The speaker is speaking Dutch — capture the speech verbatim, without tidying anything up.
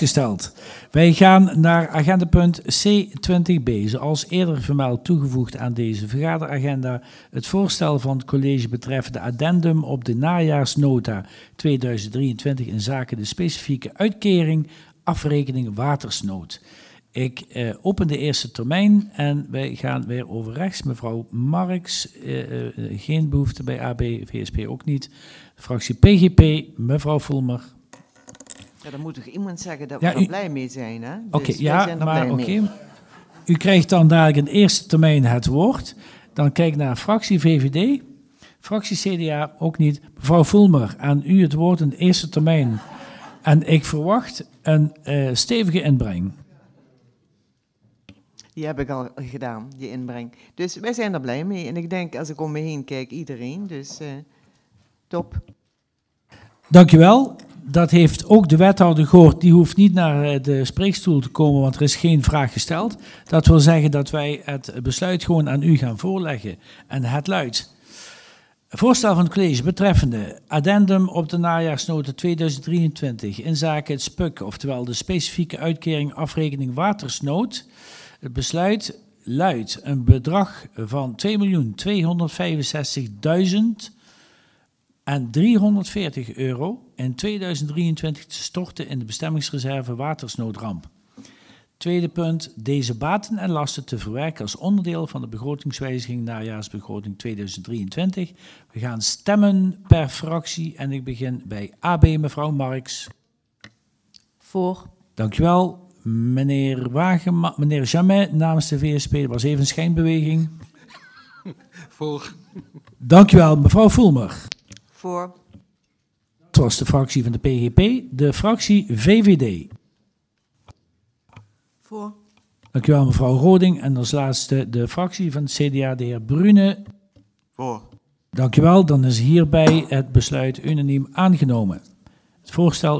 Gesteld. Wij gaan naar agendapunt C twintig b. Zoals eerder vermeld toegevoegd aan deze vergaderagenda het voorstel van het college betreffende addendum op de najaarsnota tweeduizend drieëntwintig in zaken de specifieke uitkering afrekening watersnood. Ik eh, open de eerste termijn en wij gaan weer over rechts. Mevrouw Marx, eh, eh, geen behoefte bij A B, V S P ook niet. Fractie P G P, mevrouw Voelmer. Ja, dan moet toch iemand zeggen dat ja, we u... er blij mee zijn, hè? Oké, dus okay, ja, maar oké. Okay. U krijgt dan dadelijk in eerste termijn het woord. Dan kijk ik naar fractie V V D. Fractie C D A ook niet. Mevrouw Voelmer, aan u het woord in de eerste termijn. En ik verwacht een uh, stevige inbreng. Die heb ik al gedaan, die inbreng. Dus wij zijn er blij mee. En ik denk, als ik om me heen kijk, iedereen. Dus uh, top. Dankjewel. Dat heeft ook de wethouder gehoord. Die hoeft niet naar de spreekstoel te komen, want er is geen vraag gesteld. Dat wil zeggen dat wij het besluit gewoon aan u gaan voorleggen. En het luidt: voorstel van het college betreffende addendum op de najaarsnota tweeduizend drieëntwintig in zaken het S P U C, oftewel de specifieke uitkering afrekening watersnood. Het besluit luidt een bedrag van twee miljoen tweehonderdvijfenzestigduizend en driehonderdveertig euro in tweeduizend drieëntwintig te storten in de bestemmingsreserve watersnoodramp. Tweede punt, deze baten en lasten te verwerken als onderdeel van de begrotingswijziging najaarsbegroting tweeduizend drieëntwintig. We gaan stemmen per fractie en ik begin bij A B, mevrouw Marx. Voor. Dankjewel. Meneer Wageman, meneer Jamet namens de V S P, dat was even een schijnbeweging. Voor. Dankjewel, mevrouw Voelmer. Voor. Dat was de fractie van de P G P. De fractie V V D. Voor. Dankjewel, mevrouw Roding. En als laatste de fractie van het C D A, de heer Brune. Voor. Dankjewel, dan is hierbij het besluit unaniem aangenomen. Het voorstel